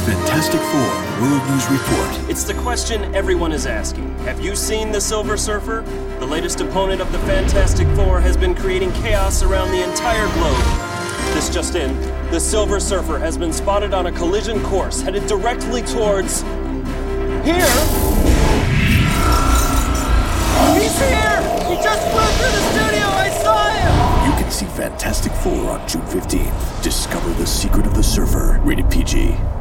Fantastic Four World News Report. It's the question everyone is asking. Have you seen the Silver Surfer? The latest opponent of the Fantastic Four has been creating chaos around the entire globe. This just in, the Silver Surfer has been spotted on a collision course headed directly towards... here! He's here! He just flew through the studio! I saw him! You can see Fantastic Four on June 15th. Discover the secret of the Surfer. Rated PG.